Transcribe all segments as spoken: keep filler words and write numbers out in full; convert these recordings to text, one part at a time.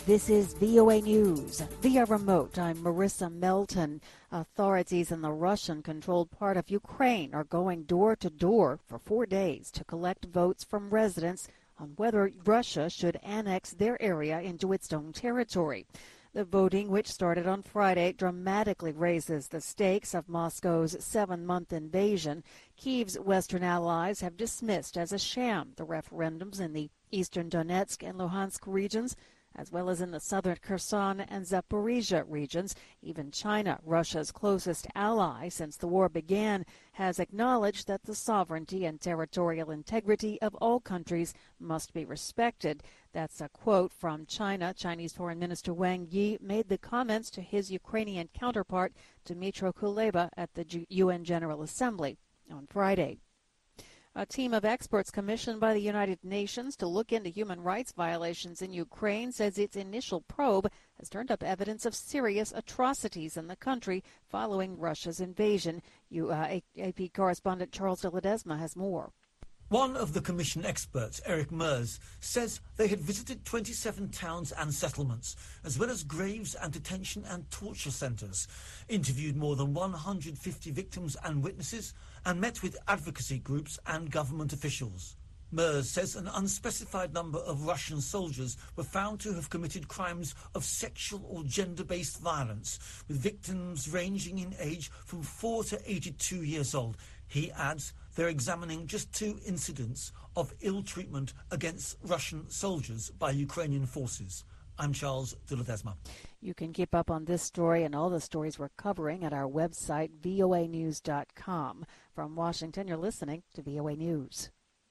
This is V O A News. Via remote, I'm Marissa Melton. Authorities in the Russian-controlled part of Ukraine are going door to door for four days to collect votes from residents on whether Russia should annex their area into its own territory. The voting, which started on Friday, dramatically raises the stakes of Moscow's seven-month invasion. Kyiv's Western allies have dismissed as a sham the referendums in the eastern Donetsk and Luhansk regions, as well as in the southern Kherson and Zaporizhia regions. Even China, Russia's closest ally since the war began, has acknowledged that the sovereignty and territorial integrity of all countries must be respected. That's a quote from China. Chinese Foreign Minister Wang Yi made the comments to his Ukrainian counterpart, Dmytro Kuleba, at the U N General Assembly on Friday. A team of experts commissioned by the United Nations to look into human rights violations in Ukraine says its initial probe has turned up evidence of serious atrocities in the country following Russia's invasion. You, uh, A P correspondent Charles de Ledesma has more. One of the commission experts, Eric Mers, says they had visited twenty-seven towns and settlements, as well as graves and detention and torture centres, interviewed more than one hundred fifty victims and witnesses, and met with advocacy groups and government officials. Mers says an unspecified number of Russian soldiers were found to have committed crimes of sexual or gender-based violence, with victims ranging in age from four to eighty-two years old. He adds they're examining just two incidents of ill treatment against Russian soldiers by Ukrainian forces. I'm Charles de Ledesma. You can keep up on this story and all the stories we're covering at our website, V O A news dot com. From Washington, you're listening to V O A News.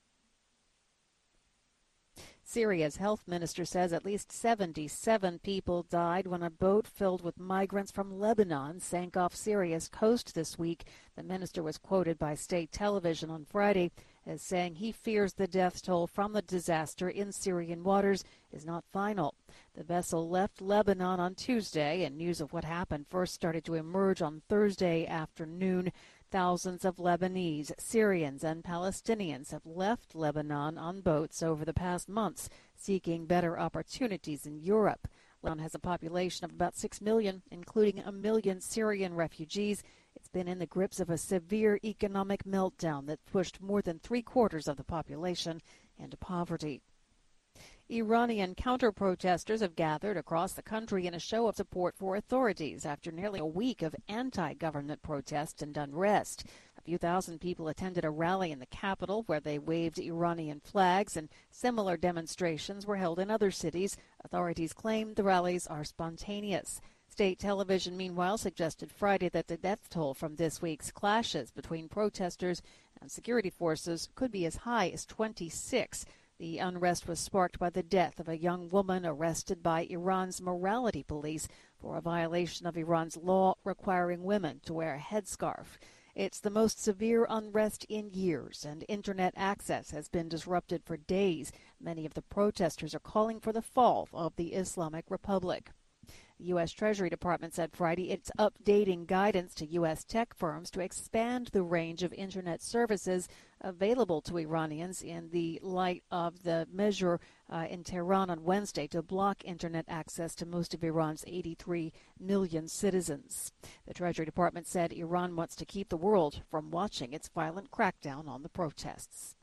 Syria's health minister says at least seventy-seven people died when a boat filled with migrants from Lebanon sank off Syria's coast this week. The minister was quoted by state television on Friday as saying he fears the death toll from the disaster in Syrian waters is not final. The vessel left Lebanon on Tuesday, and news of what happened first started to emerge on Thursday afternoon. Thousands of Lebanese, Syrians, and Palestinians have left Lebanon on boats over the past months, seeking better opportunities in Europe. Lebanon has a population of about six million, including a million Syrian refugees. It's been in the grips of a severe economic meltdown that pushed more than three-quarters of the population into poverty. Iranian counter-protesters have gathered across the country in a show of support for authorities after nearly a week of anti-government protests and unrest. A few thousand people attended a rally in the capital where they waved Iranian flags, and similar demonstrations were held in other cities. Authorities claim the rallies are spontaneous. State television, meanwhile, suggested Friday that the death toll from this week's clashes between protesters and security forces could be as high as twenty-six. The unrest was sparked by the death of a young woman arrested by Iran's morality police for a violation of Iran's law requiring women to wear a headscarf. It's the most severe unrest in years, and Internet access has been disrupted for days. Many of the protesters are calling for the fall of the Islamic Republic. The U S Treasury Department said Friday it's updating guidance to U S tech firms to expand the range of Internet services available to Iranians in the light of the measure uh, in Tehran on Wednesday to block Internet access to most of Iran's eighty-three million citizens. The Treasury Department said Iran wants to keep the world from watching its violent crackdown on the protests.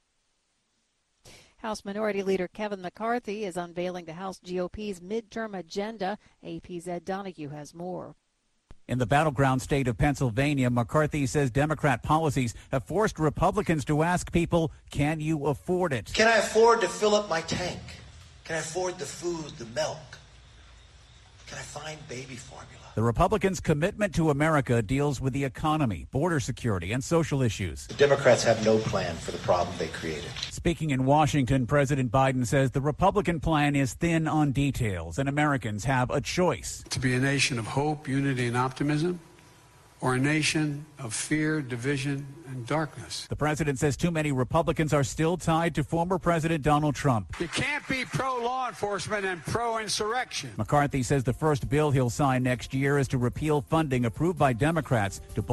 House Minority Leader Kevin McCarthy is unveiling the House G O P's midterm agenda. A P's Ed Donahue has more. In the battleground state of Pennsylvania, McCarthy says Democrat policies have forced Republicans to ask people, can you afford it? Can I afford to fill up my tank? Can I afford the food, the milk? Can I find baby formula? The Republicans' commitment to America deals with the economy, border security, and social issues. The Democrats have no plan for the problem they created. Speaking in Washington, President Biden says the Republican plan is thin on details and Americans have a choice. To be a nation of hope, unity, and optimism, or a nation of fear, division, and darkness. The president says too many Republicans are still tied to former President Donald Trump. You can't be pro-law enforcement and pro-insurrection. McCarthy says the first bill he'll sign next year is to repeal funding approved by Democrats to